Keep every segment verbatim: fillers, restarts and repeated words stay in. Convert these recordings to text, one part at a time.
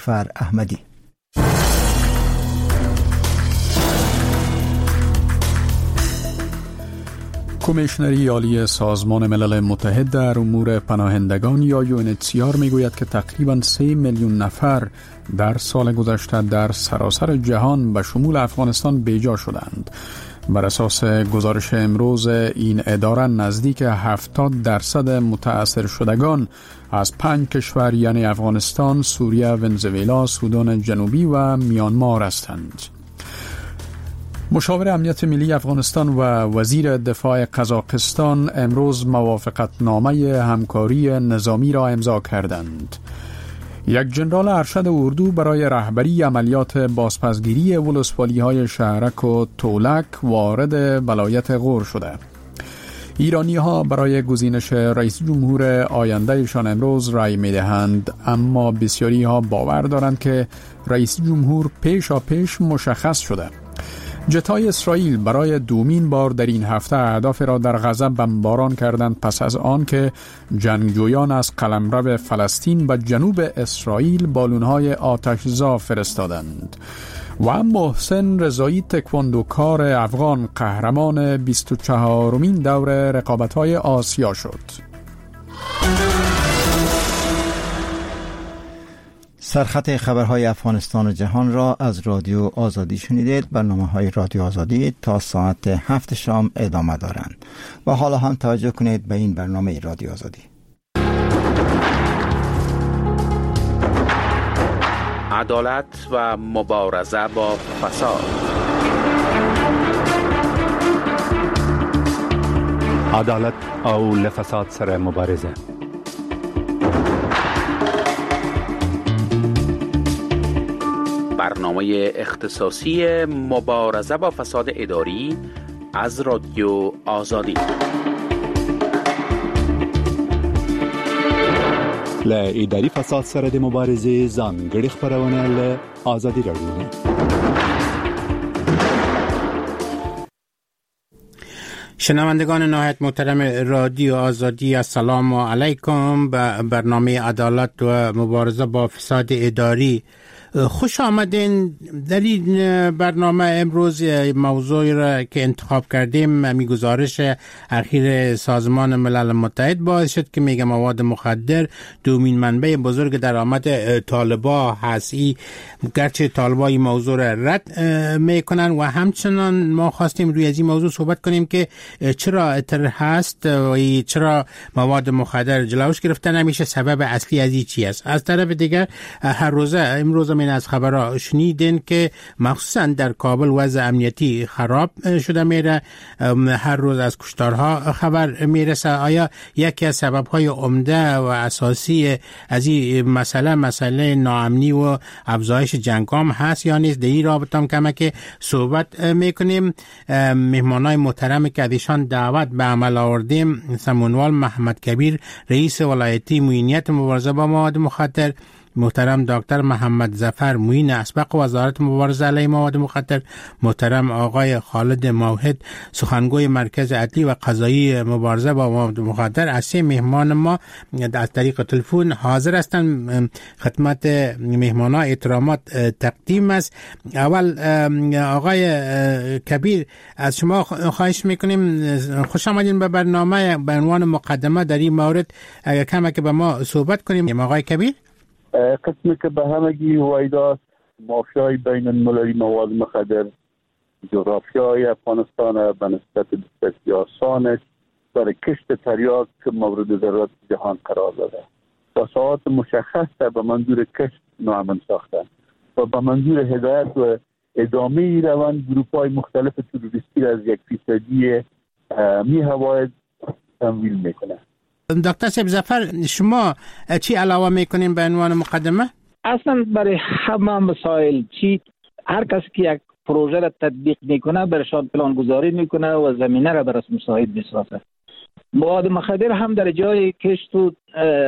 نیلوفر احمدی. کمیشنری عالی سازمان ملل متحد در امور پناهندگان یا یو ان اچ سی آر میگوید که تقریباً سه میلیون نفر در سال گذشته در سراسر جهان به شمول افغانستان بیجا شدند. بر اساس گزارش امروز این اداره نزدیک هفتاد درصد متأثر شدگان از پنج کشور یعنی افغانستان، سوریه، ونزوئلا، سودان جنوبی و میانمار هستند. مشاور امنیت ملی افغانستان و وزیر دفاع قزاقستان امروز موافقتنامه همکاری نظامی را امضا کردند. یک جنرال ارشد اردو برای رهبری عملیات بازپسگیری ولسوالی‌های شهرک و تولک وارد ولایت غور شده. ایرانی ها برای گزینش رئیس جمهور آیندهشان امروز رای می دهند، اما بسیاری ها باور دارند که رئیس جمهور پیشا پیش مشخص شده. جت‌های اسرائیل برای دومین بار در این هفته اهداف را در غزه بمباران کردند پس از آن که جنگجویان از قلمرو فلسطین به جنوب اسرائیل بالون‌های آتش‌زا فرستادند. و محسن رضایی تکواندوکار افغان قهرمان بیست و چهارمین دور رقابت‌های آسیا شد. سرخط خبرهای افغانستان و جهان را از رادیو آزادی شنیدید. برنامه‌های رادیو آزادی تا ساعت هفت شام ادامه دارند و حالا هم توجه کنید به این برنامه رادیو آزادی. عدالت و مبارزه با فساد. عدالت او لفساد سره مبارزه. برنامه اختصاصی مبارزه با فساد اداری از رادیو آزادی. ل اداری فساد سره د مبارزې ځانګړي خبرونه ل آزادی رادیو. شنوندگان نهایت محترم رادیو آزادی، السلام علیکم. به برنامه عدالت و مبارزه با فساد اداری خوش آمدین. در این برنامه امروز موضوعی را که انتخاب کردیم می گزارش اخیر سازمان ملل متحد باعث شد که میگه مواد مخدر دومین منبع بزرگ درآمد طالبا هست. ای گرچه طالبا این موضوع را رد میکنن و همچنان ما خواستیم روی از این موضوع صحبت کنیم که چرا اتر هست و چرا مواد مخدر جلوش گرفته نمیشه، سبب اصلی از این چی است. از طرف دیگر هر روزه امروز من از خبرها شنیدین که مخصوصا در کابل وضع امنیتی خراب شده میره، هر روز از کشتارها خبر میرسه. آیا یکی از سببهای عمده و اساسی از این مسئله مسئله ناامنی و افزایش جنگام هست یا نیست؟ در این رابطه هم کمه که صحبت میکنیم. مهمانای محترم که ازشان دعوت به عمل آوردیم، سمونوال محمد کبیر رئیس ولایتی معینیت مبارزه با مواد مخدر، محترم دکتر محمد ظفر معین اسبق وزارت مبارزه علیه مواد مخدر، محترم آقای خالد موحد سخنگوی مرکز عدلی و قضایی مبارزه با مواد مخدر. از سه مهمان ما از طریق تلفن حاضر هستند. خدمت مهمانا احترامات تقدیم است. اول آقای کبیر از شما خواهش میکنیم خوش آمدین به برنامه. به عنوان مقدمه در این مورد اگر کمی که به ما صحبت کنیم. آقای کبیر، قسمی که به همگی هویداست مافیای بین المللی مواد مخدر جغرافیای افغانستان به نسبت بسیاری آسانش برای کشت تریاک که مورد ضرورت جهان قرار داده و ساعات مشخص در به منظور کشت ناامن ساختن و به منظور هدایت و ادامه روند گروپ‌های مختلف تروریستی از یک فیصدی می هواید تمویل میکنه. دکتر سیب ظفر، شما چی علاوه میکنین به عنوان مقدمه؟ اصلا برای همه مسائل چی هر کسی که یک پروژه را تطبیق میکنه برشان پلان گذاری میکنه و زمینه را برای مساعد میسازه. مواد مخدر هم در جای کشت و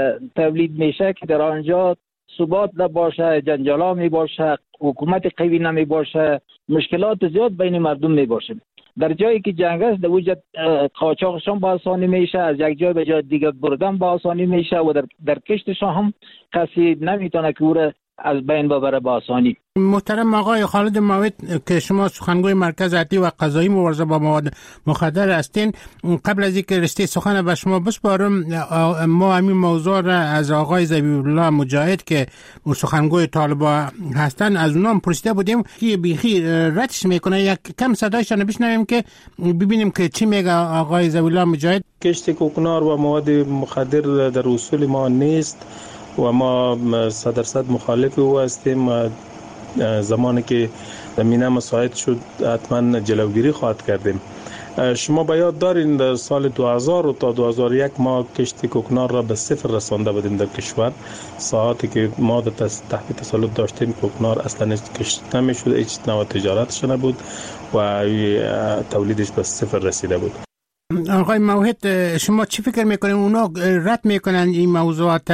تولید میشه که در آنجا ثبات نباشه، جنجالا میباشه، حکومت قوی نمیباشه، مشکلات زیاد بین مردم میباشه. در جایی که جنگ است در وجود قاچاقشان با آسانی میشه، از یک جای به جای دیگر بردن با آسانی میشه و در, در کشتشان هم کسی نمیتونه که او را از بین ببره با آسانی. محترم آقای خالد موعد که شما سخنگوی مرکز عدلی و قضایی مبارزه با مواد مخدر هستین، قبل از اینکه رشته سخن به شما بسپارم، ما همین موضوع را از آقای ذبیح‌الله مجاهد که سخنگوی طالبا هستن از اونام پرسیده بودیم که بیخی ردش میکنه. یک کم صدایشان بشنویم که ببینیم که چی میگه آقای ذبیح‌الله مجاهد. کشت کوکنار و مواد مخدر در اصول ما نیست و ما صد درصد مخالف او هستیم. زمانی که زمینه مساعد شد حتما جلوگیری خواهد کردیم. شما به یاد دارین در سال دو هزار و تا دو هزار و یک ما کشت کوکنار را به صفر رسانده بودیم در کشور. ساعتی که ما تحت تسلط داشتیم کوکنار اصلا کشته نمیشد، هیچ نوع تجارتش نبود و تولیدش به صفر رسیده بود. آقای موحد شما چی فکر میکنین اونا رد میکنن این موضوعات؟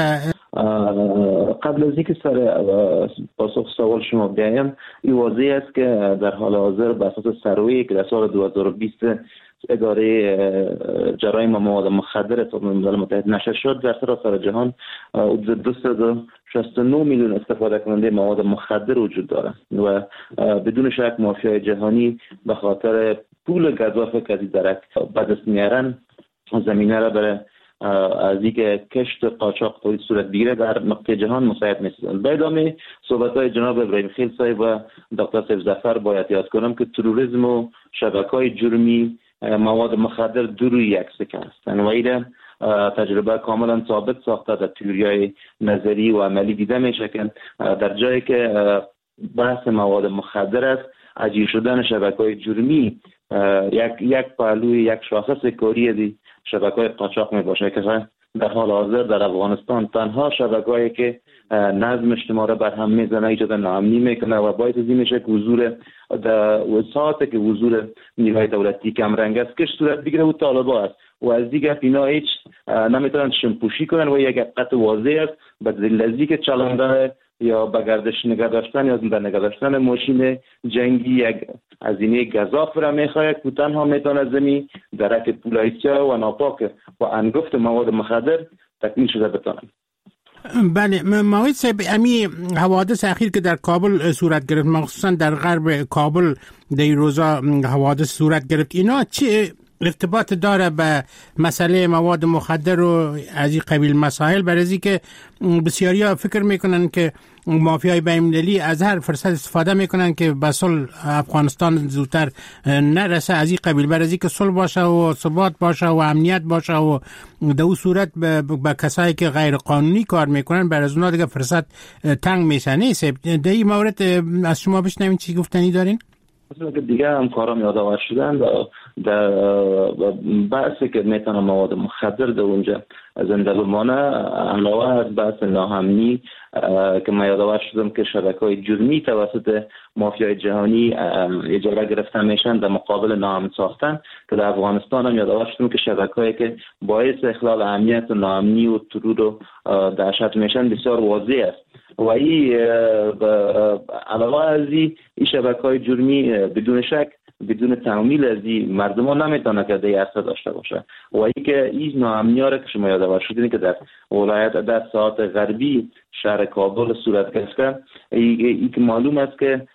قبل از اینکه سر پاسخ سوال شما بیایم، این واضح است که در حال حاضر بر اساس سروی که در سال دو هزار و بیست اداره جرایم مواد مخدر سازمان ملل متحد نشر شد، در سراسر جهان حدود دویست و شصت و نه میلیون استفاده کننده مواد مخدر وجود دارند و بدون شک مافیای جهانی به خاطر پول گزاف که از درک به دست میارن زمینه را برای از اینکه کشت قاچاق تولید صورت بگیره در نقطه جهان مساعد نیستند. به ادامه صحبت‌های جناب ابراهیم خیل صاحب و دکتر سیف ظفر باید یاد کنم که تروریسم و شبکه‌های جرمی مواد مخدر دو روی یک سکه هستند و این تجربه کاملا ثابت ساخته در تئوری‌های نظری و عملی دیده میشه که در جایی که بحث مواد مخدر است، عجیب شدن شبکه‌های جرمی یک یک پهلوی یک شاخص کاری دی شبکه‌های قاچاق می باشه که در حال حاضر در افغانستان تنها شبکه‌ای که نظم اجتماعی را بر هم میزنه، ایجاد ناامنی میکنه و باعث این میشه که حضور در وساطی که حضور نیروهای دولتی کم رنگ است که صورت بگیره و طالبان است و از دیگر اینا هیچ نمیتونن شمپوشی کنن و یک قطع واضح است به دلیل که چلاندن یا به گردش نگه داشتن یا به نگه داشتن ماشین جنگی یک هزینه گزاف را میخواهد که تنها میتونه زمین درک پولایسیا و ناپاک و انگفت مواد مخدر تکمیل شده بتانه. بله موعد صاحب، امی حوادث اخیر که در کابل صورت گرفت، مخصوصا در غرب کابل در این روزا حوادث صورت گرفت، اینا چه ارتباط داره به مسئله مواد مخدر و از این قبیل مسائل؟ برای که بسیاری ها فکر میکنن که مافیای بین‌المللی از هر فرصت استفاده میکنن که به صلح افغانستان زودتر نرسه از این قبیل، برای که صلح باشه و ثبات باشه و امنیت باشه و در اون صورت به کسایی که غیر قانونی کار میکنن برای اونا دیگه فرصت تنگ میشه. نیست در این مورد از شما بشنوین چی گفتنی دارین؟ که دیگه همکارام یادآور شدن در بحثی که میتونه مواد مخدر در اونجا زنده بمانه، علاوه از بحث ناامنی که من یادآور شدم که شبکه‌های جرمی توسط مافیای جهانی اجاره گرفته میشن در مقابل ناامن ساختن، که در افغانستان هم یادآور شدم که شبکه‌هایی که باعث اخلال امنیت و ناامنی و ترور و دهشت میشن بسیار واضح است و این علاوه از این شبکه‌های جرمی بدون شک بدون تعمیل از این مردم ها نمیتونه که در اثر داشته باشه و این که این ناامنی‌ها را که شما یادآور شدین که در ولایت در ساعت غربی شهر کابل صورت گرفته، این که معلوم است که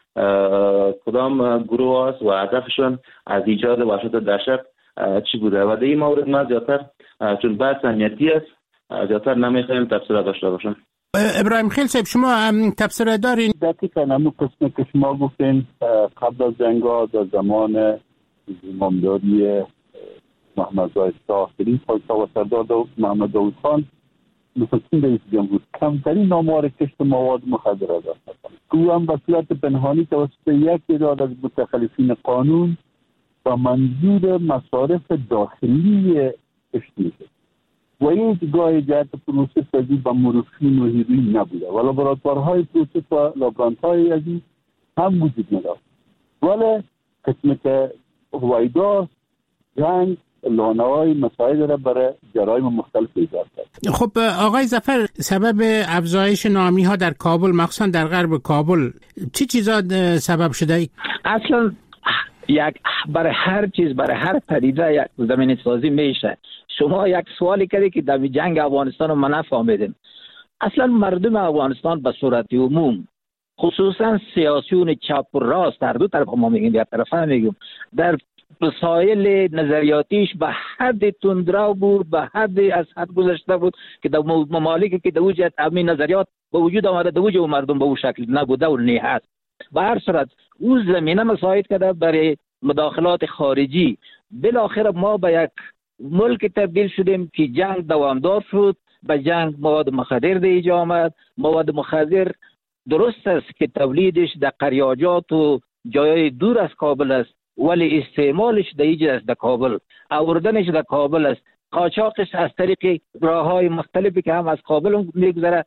کدام گروه است و هدفشون از ایجاد وحشت و دهشت چی بوده و در این مورد ما زیادتر چون بحث امنیتی است زیادتر نمیخوایم تفسیر داشته باشم. ابراهیم خیل صاحب شما تفسیر دارین؟ دقیقاً همون قسمی که شما گفتین قبل از جنگا در زمان زمامداری محمد زاید شاه شریف پایتخت و سردار محمد داود خان نخستین رئیس جمهور کمترین آمار کشت مواد مخدر را داشت که او هم به صورت پنهانی توسط یک تعداد از متخلفین قانون و منظور مصارف داخلی کشت میشه و این گاه جهت پروسس ازی با مورفین و هیروین نبوده و لابراتوارهای پروسس و لابرانتهای ازی هم وجود نداشت، ولی قسمت هوایدا جنگ لانه‌های مساعد را برای جرایم مختلف ایجاد کرد. خب آقای ظفر، سبب افزایش ناامنی ها در کابل مخصوصا در غرب کابل چی چیزا سبب شده؟ اصلا یک برای هر چیز برای هر پدیده یک زمینه سازی میشه. شما یک سوالی کردی که در جنگ افغانستان رو ما نفهمیدیم. اصلا مردم افغانستان به صورت عموم، خصوصا سیاسیون چپ و راست، در دو طرف ما میگیم، در طرف هم میگیم، در مسائل نظریاتیش به حد تندرو بود، به حد از حد گذشته بود که در ممالکی که در وجود همین نظریات به وجود آمده در وجود مردم به اون شکل نبوده و نه هست. به هر صورت او زمینه مساعد کرده برای مداخلات خارجی. بالاخره ما به یک ملک تبدیل شدیم که جنگ دوامدار شد. به جنگ مواد مخدر دیگه آمد. مواد مخدر درست است که تولیدش در قریاجات و جای دور از کابل است، ولی استعمالش در اینجا است، در کابل. آوردنش در کابل است. قاچاقش از طریق راه‌های مختلفی که هم از کابل میگذره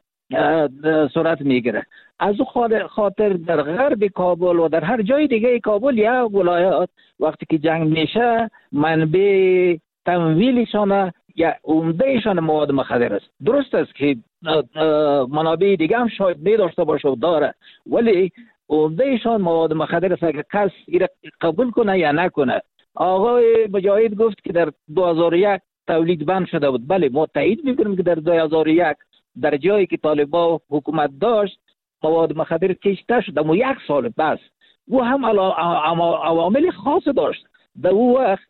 صورت میگیره. از او خاطر در غرب کابل و در هر جای دیگه کابل یا ولایات وقتی که جنگ میشه منبع تمویلشان یا عمدهشان مواد مخدر است. درست است که منابع دیگه هم شاید نداشته باشه و داره، ولی عمدهشان مواد مخدر است. اگر کس ایره قبول کنه یا نکنه. آقای مجاهد گفت که در دو هزار و یک تولید بند شده بود. بله، ما تایید میکنیم که در دو هزار و یک در جایی که طالبان حکومت داشت مواد مخدر کشته شد، اما یک سال بس. او هم عوامل خاص داشت. در او وقت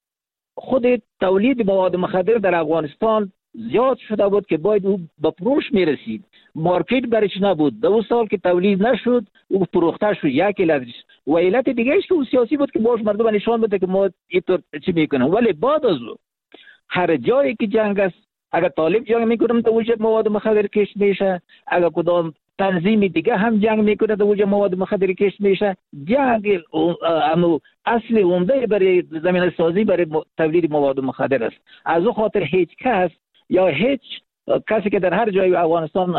خود تولید مواد مخدر در افغانستان زیاد شده بود که باید او به فروش میرسید. مارکت برش نبود. در اون سال که تولید نشد او فروخته شد. یک علتش و علت دیگه ایش که او سیاسی بود که باش مردم نشان بده که ما اینطور چی میکنیم. ولی بعد از او هر جایی که جنگ است، اگر طالب جنگ میکنم در وجود مواد مخدر کشت میشه، اگر کدام تنظیم دیگه هم جنگ میکنه در وجود مواد مخدر کشت میشه. جنگ امو اصل عمده برای زمینه سازی برای تولید مواد مخدر است. از او خاطر هیچ کس یا هیچ کسی که در هر جای افغانستان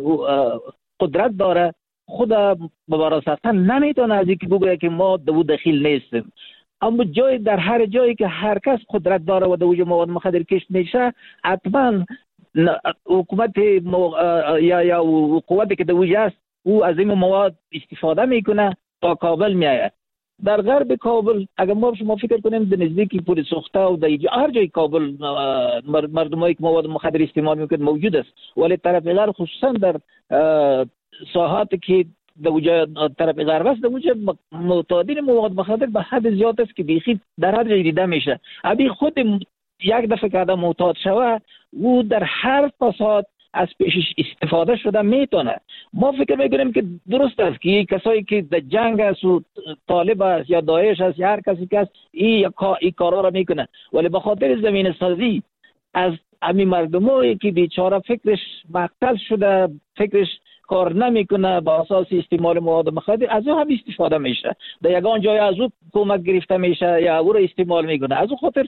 قدرت داره خود مبارزاتا نمیتونه از اینکه بگه که ما دو دخیل نیستیم. اما جای در هر جایی که هر کس قدرت داره و در وجود مواد مخدر کشت میشه، حتما حکومت یا یا قوتی که در وجود است او از این مواد استفاده میکنه تا کابل میآید. در غرب کابل اگر ما شما فکر کنیم در نزدیکی پول سوخته و در هر جای کابل مردمایی که مواد مخدر استعمال میکنه موجود است، ولی طرف غرب خصوصا در ساحاتی که در وجود طرف غرب است در وجود معتادین مواد مخدر به حد زیاد است که بیخی در هر جای دیده میشه. ابی خود یک دفعه که آدم معتاد شوه او در هر فساد از پیشش استفاده شده میتونه. ما فکر میکنیم که درست است که کسایی که در جنگ است و طالب است یا داعش است یا هر کسی که است این ای کارا را میکنه، ولی به خاطر زمین سازی از همین مردمایی که بیچاره فکرش مقتل شده، فکرش کار نمیکنه با اساس استعمال مواد مخدر، از او هم استفاده میشه. در یگان جای از او کمک گرفته میشه یا او را استعمال میکنه. از او خاطر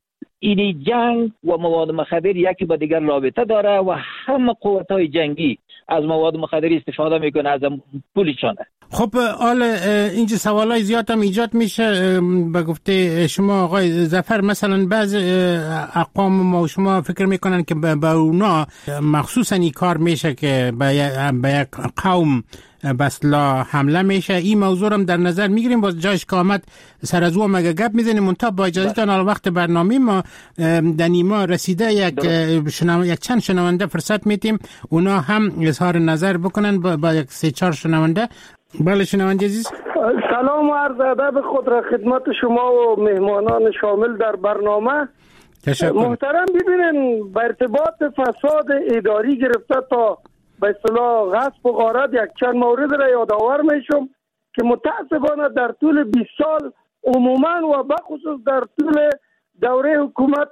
این جنگ و مواد مخدر یکی با دیگر رابطه داره و همه قوت‌های جنگی از مواد مخدر استفاده میکنه از پولشانه. خب حالا اینجا سوالای زیاد هم ایجاد میشه. به گفته شما آقای ظفر، مثلا بعض اقوام ما شما فکر میکنن که به اونا مخصوصا این کار میشه که به یک قوم بسلا حمله میشه. این موضوع هم در نظر میگیریم. باز جایش که آمد سر از او هم اگه گپ میزنیم منطقه با اجازهتان حالا وقت برنامه ما در نیما رسیده یک, شنو... یک چند شنونده فرصت میتیم اونا هم اظهار نظر بکنن با, با یک سه چهار شنونده. بله شنونده عزیز، سلام و عرض ادب خود را خدمت شما و مهمانان شامل در برنامه. تشکر. محترم ببینین به ارتباط فساد اداری گرفته تا به اصطلاح غصب و غارت یک چند مورد را یادآور میشم که متاسفانه در طول بیست سال عموما و بخصوص در طول دوره حکومت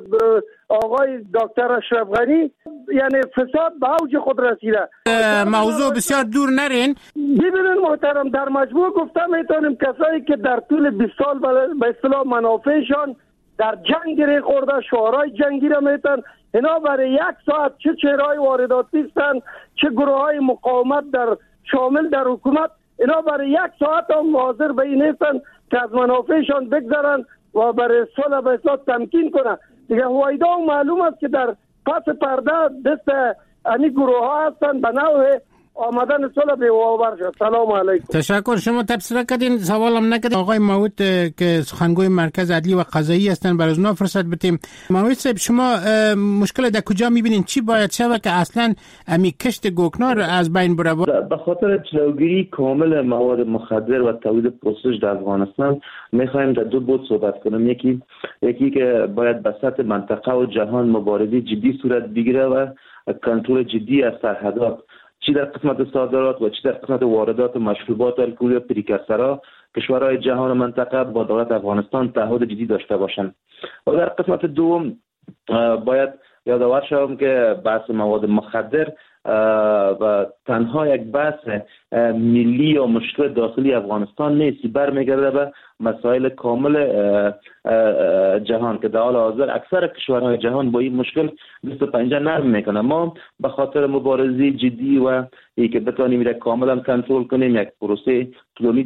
آقای دکتر اشرف غنی یعنی فساد به اوج خود رسیده. موضوع بسیار دور نرین. ببینید محترم، در مجموع گفته میتونیم کسایی که در طول بیست سال به اصطلاح منافعشان در جنگ گره خورده، شعارهای جنگی را میتن، اینا برای یک ساعت چه چهرهای وارداتی هستند چه گروه های مقاومت در شامل در حکومت، اینا برای یک ساعت هم حاضر به این هستند که از منافعشان بگذرن و برای صلح به اصلاح تمکین کنن. دیگه هویدا و معلوم است که در پس پرده دست امی گروه ها هستند به نوع آمدن صلح بی‌باور شد. سلام علیکم. تشکر. شما تبصره کردین، سوالم نکردین. آقای ماوت که سخنگوی مرکز عدلی و قضایی هستن، برای اونا فرصت بدیم. ماوت صاحب، شما مشکل در کجا میبینین؟ چی باید شود که اصلا امی کشت گوکنار از بین بره؟ به خاطر جلوگیری کامل مواد مخدر و تولید پرسش در افغانستان میخوایم در دو بود صحبت کنیم. یکی یکی که باید به سطح منطقه و جهان مبارزه جدی صورت بگیره و کنترل جدی از سرحدات، چی در قسمت صادرات و چی در قسمت واردات مشروبات الکلی و پریکرسرها، کشورهای جهان و منطقه با دولت افغانستان تعهد جدی داشته باشند. و در قسمت دوم باید یادآور شوم که بحث مواد مخدر و تنها یک بحث ملی و مشکل داخلی افغانستان نیست، برمیگرده به مسائل کامل جهان که در حال حاضر اکثر کشورهای جهان با این مشکل دست و پنجه نرم میکنه. ما به خاطر مبارزه جدی و ای که بتانیم یک کاملا کنترل کنیم، یک پروسه طولانی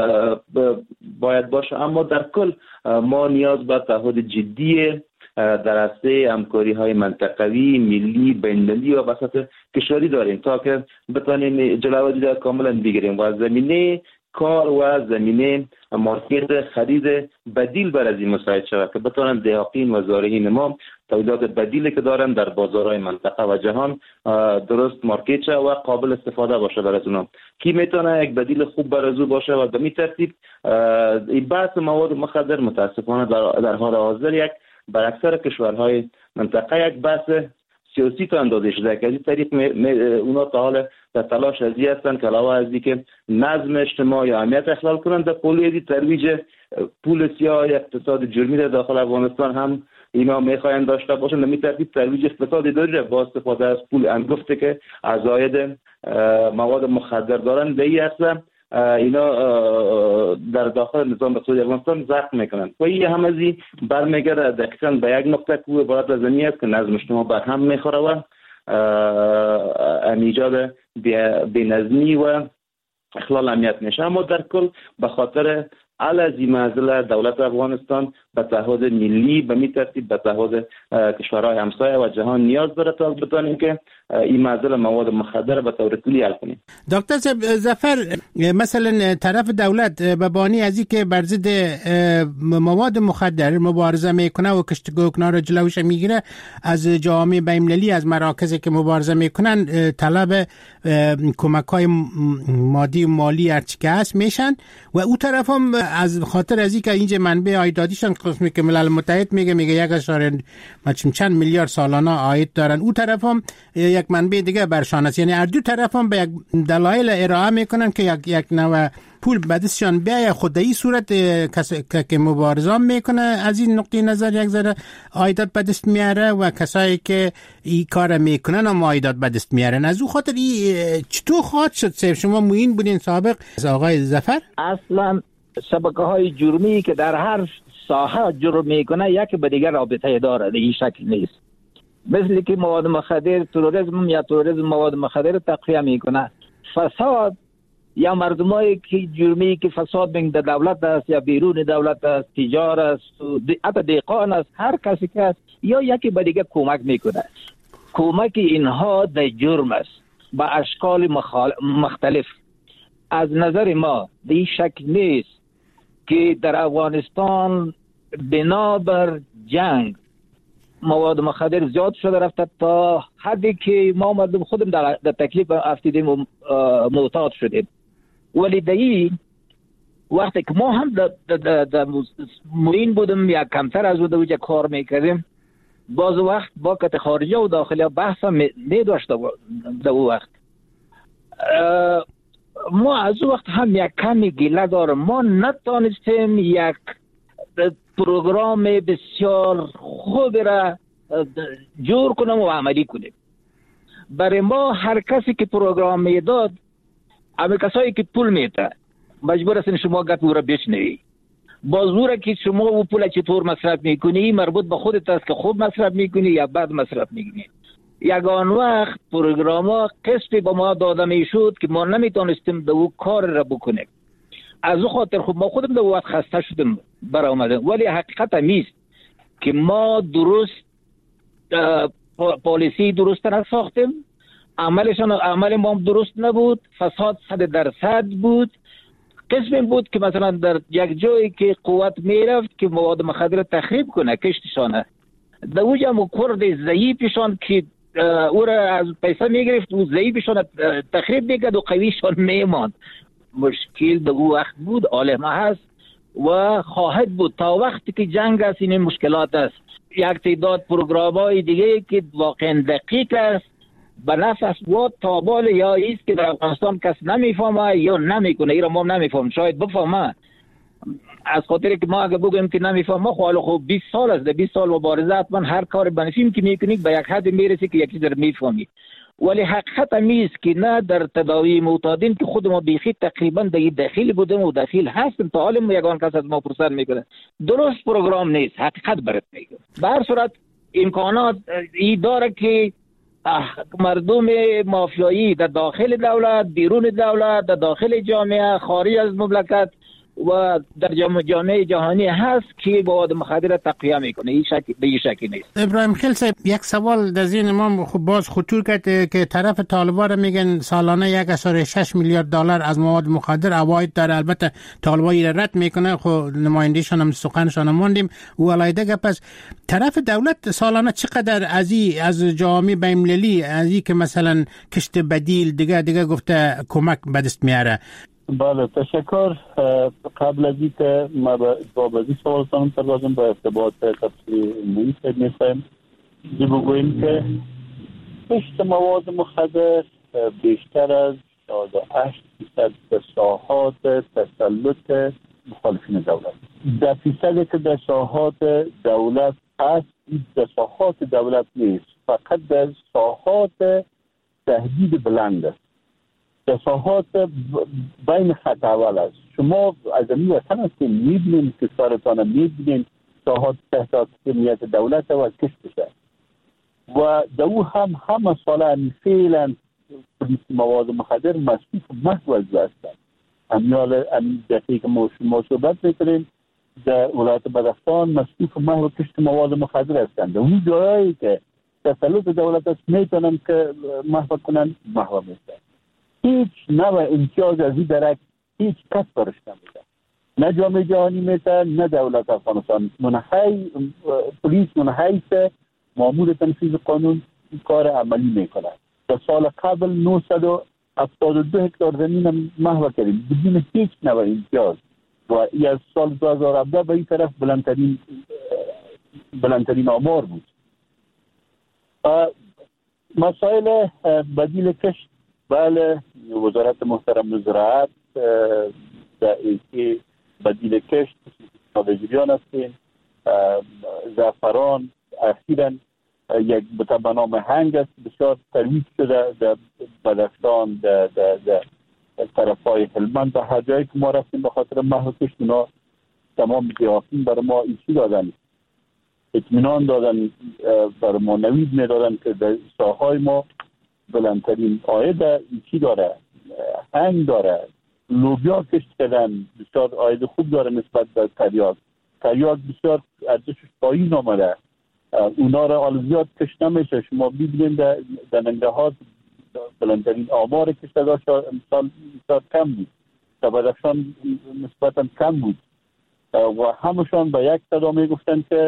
باید باشه، اما در کل ما نیاز به تعهد جدی در عرصه همکاری های منطقوی، ملی، بین‌المللی و وسط کشوری داریم تا که بتانیم جلوی در کاملا بگیریم و زمینه کار و زمینه مارکت خرید بدیل بر از این مساعد شود که بتانن دهقین و زارعین ما تولیدات بدیلی که دارن در بازارهای منطقه و جهان درست مارکت شود و قابل استفاده باشه بر از اونها. کی میتونه یک بدیل خوب بر از او باشه و به این ترتیب این بحث مواد مخدر متاسفانه در, در حال حاضر یک بر اکثر کشورهای منطقه یک بحث سیاسی تا اندازه شده که از این طریق اونا تا حال در تلاش ازی هستند که علاوه از اینکه نظم اجتماعی و امنیت اخلال کنند، در پولی ترویج پول سیاه اقتصاد جرمی در داخل افغانستان هم اینا میخواین داشته باشند. در این ترتیب ترویج اقتصاد اداری با استفاده از پول انگفته که عزاید مواد مخدر دارند به این اصل اینا در داخل نظام اقتصادی افغانستان زخم میکنند و این هم از این برمیگرده دقیقاً به یک نقطه که عبارت از این است که نظم اجتماعی بر هم میخوره و ایجاد بی‌نظمی و اخلال امنیت میشه. اما در کل به خاطر علاوه منزله دولت افغانستان به تعهد ملی به می ترتیب به تعهد کشورهای همسایه و جهان نیاز داره تا بتونیم که این معضل مواد مخدر به طور کلی حل کنیم. دکتر ظفر، مثلا طرف دولت به بانی از اینکه بر ضد مواد مخدر مبارزه میکنه و کشت گوکنا رو جلوش میگیره، از جامعه بین‌المللی از مراکزی که مبارزه میکنن طلب کمک‌های مادی و مالی هرچی که هست میشن و اون طرف هم از خاطر از اینکه اینجا منبع عایداتیشون قسمی که ملل متحد میگه میگه یک اشاره چند میلیارد سالانه عاید دارن، اون طرف هم یک منبع دیگه برشان است. یعنی هر دو طرف هم به یک دلایل ارائه میکنن که یک یک نوع پول به دستشان بیاید. خود این صورت که مبارزه میکنه از این نقطه نظر یک ذره عایدات به دست میاره و کسایی که این کار میکنن هم عایدات به دست میارن. از اون خاطر این چطور خواهد شد؟ سیف شما معین بودین سابق آقای ظفر؟ اصلا شبکه های جرمی که در هر ساحه جرم میکنه یکی به دیگر رابطه داره، این شکل نیست. مثل که مواد مخدر تروریسم یا تروریسم مواد مخدر تقویه میکنه، فساد یا مردمایی که جرمی که فساد بین در دولت است یا بیرون دولت است، تجار است، حتی دیقان است، هر کسی که است یا یکی به دیگه کمک میکنه. کمک اینها در جرم است با اشکال مخال... مختلف. از نظر ما به این شکل نیست که در افغانستان بنابر جنگ مواد مخدر زیاد شده رفته تا حدی که ما مردم خودم در, در تکلیف افتیدیم و معتاد شدیم. ولی در این وقتی که ما هم در, در, در معین بودیم یا کمتر از او در کار میکردیم، باز وقت با کت خارجه و داخلی بحث هم نیداشته در او وقت. ما از او وقت هم یک کمی گله دارم، ما نتانستیم یک پروگرام بسیار خوب را جور کنم و عملی کنیم. برای ما هر کسی که پروگرام میداد، همه کسایی که پول میده مجبور هستین شما گپ او را بشنوی. باز او را که شما او پول چطور مصرف میکنی مربوط به خودت است که خوب مصرف میکنی یا بد مصرف میکنی. یگان وقت پروگرام ها قسطی به ما داده میشد که ما نمیتونستیم دو او کار را بکنیم. از او خاطر خود ما خودم دو وقت خسته شدیم برآمدیم. ولی حقیقت همیست که ما درست پالیسی درست نساختیم عملشان عمل ما درست نبود، فساد صد درصد بود. قسم بود که مثلا در یک جایی که قوت میرفت که مواد مخدر تخریب کنه کشتشانه، در اوجه هم کرد ضعیفشان که او را از پیسه میگرفت و ضعیفشان تخریب میکرد و قویشان میماند. مشکل در او وقت بود، عالمه هست و خواهد بود تا وقتی که جنگ است. این مشکلات است. یک تعداد پروگرام های دیگه که واقعا دقیق است به نفع اسوات تابال یا ایست که در افغانستان کس نمیفهمه یا نمیکنه. ایرا ما نمیفهم، شاید بفهمه. از خاطر که ما اگه بگیم که نمیفهمه خب خب بیست سال است، در بیست سال مبارزه حتما هر کار بنفیم که میکنید به یک حد میرسی که یکی در میفهمی. ولی حقیقت همیست که نه در تداوی معتادین که خود ما بیخی تقریبا در داخل بودیم و داخل هستیم تا حال یگان کس از ما پرسر میکنه. درست پروگرام نیست، حقیقت برات میگم. به هر صورت امکانات ای داره که مردم مافیایی در داخل دولت، بیرون دولت، در داخل جامعه، خارج از مملکت و در جامعه جهانی هست که مواد مخدر تقویه میکنه. این شک به این شکی نیست. ابراهیم خیل صاحب، یک سوال در ذهن ما خب باز خطور کرد که طرف طالبان را میگن سالانه یک و شش میلیارد دلار از مواد مخدر عواید داره. البته طالبان را رد میکنه، خب نمایندهشان هم سخنشان ماندیم و علایده گپ است. طرف دولت سالانه چقدر از این از جامعه بین‌المللی از این که مثلا کشت بدیل دیگه دیگه گفته کمک به دست میاره؟ بله تشکر. قبل از اینکه ما به جواب از این سوالتان پردازم به ارتباط تفسیر علمی می‌خوایم بگوییم که کشت مواد مخدر بیشتر از شصت و هشت درصد دستاهات تسلط مخالفین دولت. در فیصدی که دستاهات دولت است، این دستاهات دولت نیست، فقط دستاهات تهدید بلند است. دستاهات بین خط اول است. شما از این وطن هستید، میبینید که سارتان میبینید دستاهات تحت حاکمیت دولت و کشتشه و در او هم همه ساله فعلا پلیس مواد مخدر مصروف محو هستند. امیال امین دقیقی که ما شما صحبت میکنیم در ولایت بدخشان مصروف محو کشت مواد مخدر هستند. اون جایی که تسلط دولت است میتونن که محو کنن محو میشن. هیچ نوع امتیاز از این درک هیچ کس برش نمیده، نه جامعه جهانی میده نه دولت افغانستان. منحی پلیس منحیث مامور تنفیذ قانون کار عملی میکنه. در سال قبل نهصد و هفتاد و دو هکتار زمین محو کردیم بدون هیچ نوع امتیاز و این از سال دو هزار و هفده به این طرف بلندترین بلندترین آمار بود. مسائل بدیل کشت، بله وزارت محترم زراعت در اینکه بدیل کشت نابجریان هستیم. زعفران اخیراً یک بوته به نام هنگ است بسیار ترویج شده در بدخشان، در طرفهای هلمند، در هر جایی که ما رفتیم به خاطر محو کشت اونا تمام زیافین برای ما ایچی دادن، اطمینان دادن، برای ما نوید میدادن که در ساحای ما بلندترین عاید ایچی داره، هنگ داره، لوبیا کشت کردن بسیار عاید خوب داره نسبت به تریاک. تریاک بسیار ارزشش پایین آمده، اونا را حال زیاد کشت نمیشه. شما ببینید در, در ننگهات بلندترین آمار کشتگاه امسال بسیار کم بود، در بدخشان نسبتا کم بود و همشان به یک صدا میگفتن که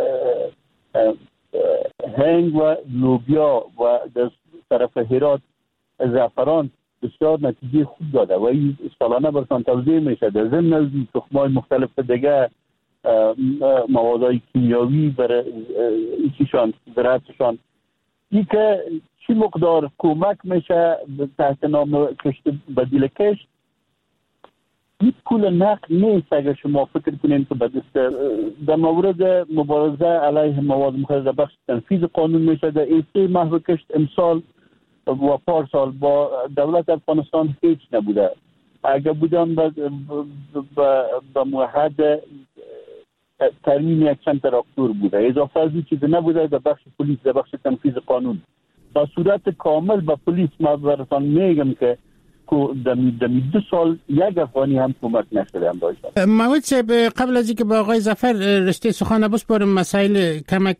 هنگ و لوبیا و در طرف هرات زعفران بسیار نتیجه خوب داده و این سالانه برسان توضیح میشه. در ضمن از تخم‌های مختلف دیگه، موادهای کیمیاوی برای ایشان زراعتشان، این که چی مقدار کمک میشه تحت نام کشت بدیل کشت، این پول نقد نیست. اگر شما فکر کنید که بدست در مورد مبارزه علیه مواد مخدر بخش تنفیذ قانون میشه. در ایسته محو کشت امسال و پارسال با دولت افغانستان هیچ نبوده. اگر بودن به موحد ترمیم یک چند تراکتور بوده، اضافه از این چیز نبوده در بخش پلیس، در بخش تنفیذ قانون. با صورت کامل با پلیس ما براتان میگم که دمی دمی دو سال یک افغانی هم کمک نشده هم داشتن. موید صاحب، قبل از اینکه با آقای ظفر رشته سخن بسپارم، مسائل کمک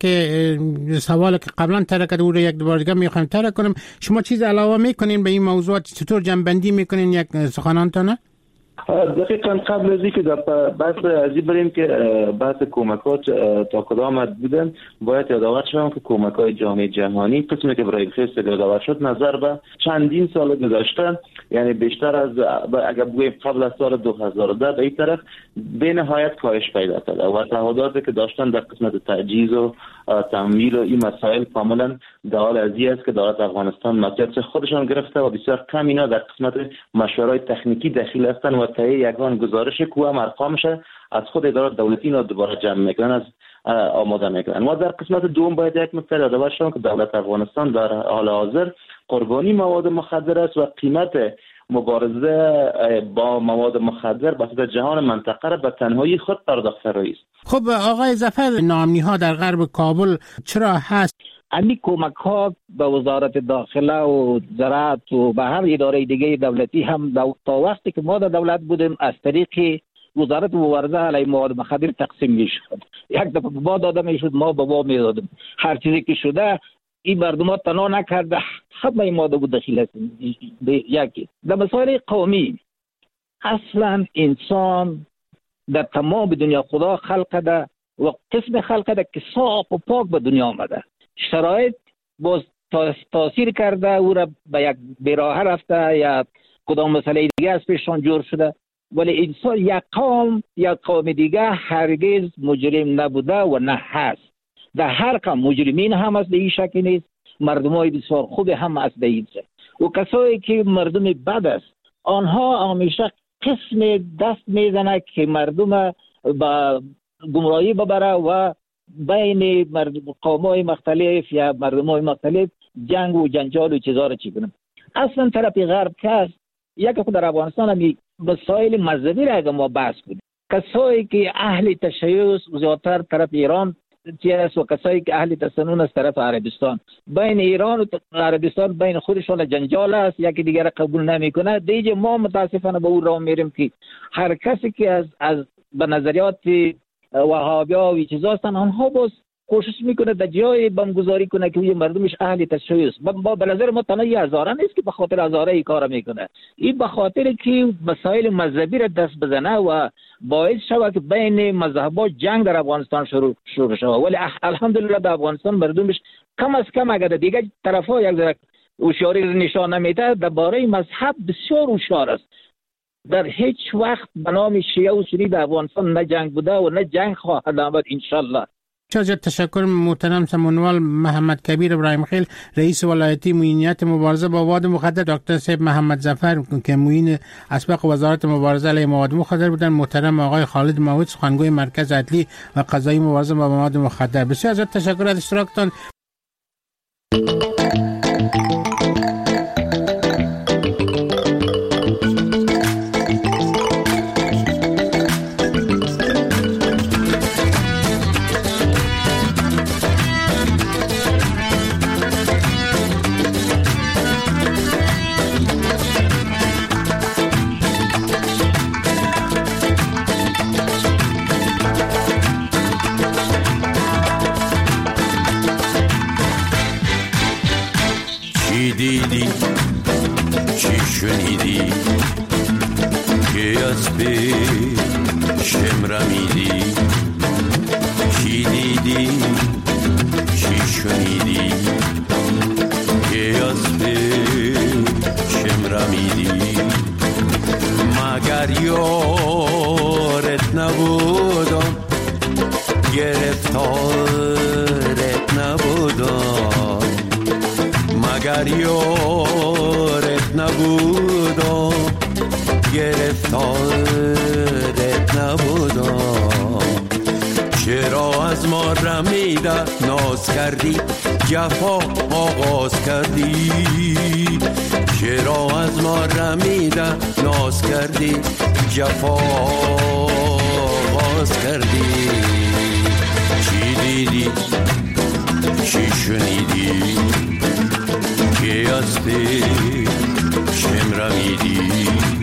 سوال که قبلا طرح کرده او رو یک دوباره دیگه میخوایم طرح کنم، شما چیز علاوه میکنین به این موضوعات؟ چطور جنبندی میکنین یک سخنانتانه؟ دقیقاً قبل از اینکه در بحث ازی بریم که بحث کمکات تا کدام حد بودن، باید یادآور شوم که کمک‌های جامعه جهانی قسمی که برای خیست یادآور شد نظر به چندین سال گذشته، یعنی بیشتر از اگر بگویم قبل از سال دو هزار و ده به این طرف به نهایت کاهش پیدا کرده و تعهداتی که داشتن در قسمت تجهیز و تمویل و این مسائل کاملا در حال ازی است که دولت افغانستان مسئولیت خودشان گرفته و بسیار کم اینا در قسمت مشورهای تکنیکی دخیل هستند و تهیه یگان گزارش کوه ارقامش از خود ادارات دولتی اینا دوباره جمع میکنن، از آماده میکنن. و در قسمت دوم باید یک نکته یادآور شوم که دولت افغانستان در حال حاضر قربانی مواد مخدر است و قیمت مبارزه با مواد مخدر به جهان منطقه را به تنهایی خود پرداخته است. خب آقای ظفر، ناامنی ها در غرب کابل چرا هست؟ امی کمک ها به وزارت داخله و زراعت و به هر اداره دیگه دولتی هم تا وقتی که ما در دولت بودیم از طریق وزارت مبارزه علیه مواد مخدر تقسیم میشد. یک دفعه با داده میشد، ما به با میدادیم. هر چیزی که شده این مردم ها تنها نکرده، همه این ماده بود دخیل هست. یکی در مسائل قومی، اصلا انسان در تمام دنیا خدا خلق ده و قسم خلق ده که صاف و پاک به دنیا آمده. شرایط باز تاثیر کرده او را به یک بیراه رفته یا کدام مسئله دیگه از پیششان جور شده، ولی انسان یک قوم یا قوم دیگه هرگز مجرم نبوده و نه هست. در هر قوم مجرمین هم از این شکل نیست، مردمای بسیار خوب هم از این شکل. و کسایی که مردم بد است آنها همیشه قسم دست میزنه که مردم با گمراهی ببره و بین قومای مختلف یا مردمای مختلف جنگ و جنجال و چیزا رو چی کنن. اصلا طرف غرب که است، یک خود در افغانستان هم مسائل مذهبی را اگر ما بحث کنیم، کسایی که اهل تشیع زیادتر طرف ایران است و کسایی که اهل تسنن از طرف عربستان، بین ایران و عربستان بین خودشان جنجال است، یکی دیگر را قبول نمیکنه. دیگه ما متاسفانه به اون راه میریم که هر کسی که از از به نظریات وهابیا و چیزا هستن، آنها باز کوشش میکنه در جای بمگذاری کنه که این مردمش اهل تشیع است. با به نظر ما تنها هزاره نیست که به خاطر هزاره این کار میکنه، این به خاطر که مسائل مذهبی را دست بزنه و باعث شود که بین مذهب‌ها جنگ در افغانستان شروع شروع شود. ولی الحمدلله در افغانستان مردمش کم از کم اگر دیگه طرفا یک ذره هوشیاری نشان نمیده، درباره مذهب بسیار هوشیار است. در هیچ وقت به نام شیعه و سنی در افغانستان نه جنگ بوده و نه جنگ خواهد آمد انشالله. چه تشکر محترم سمونوال محمد کبیر ابراهیم خیل، رئیس ولایتی معینیت مبارزه با مواد مخدر، دکتر صاحب محمد ظفر که معین اسبق وزارت مبارزه علیه مواد مخدر بودن، محترم آقای خالد موعود سخنگوی مرکز عدلی و قضایی مبارزه با مواد مخدر. بسیار از تشکر از اشتراکتان. دیدی چی شنیدی که از پیشم رمیدی، چی دیدی چی شنیدی که از پیشم رمیدی، مگر یارت نبودم گرفتارت نبودم، مگر یارت نبودم گرفتارت نبودم، چرا از ما رمیده ناز کردی جفا آغاز کردی، چرا از ما رمیده ناز کردی جفا آغاز کردی، چی دیدی چی شنیدی که از شمر میدی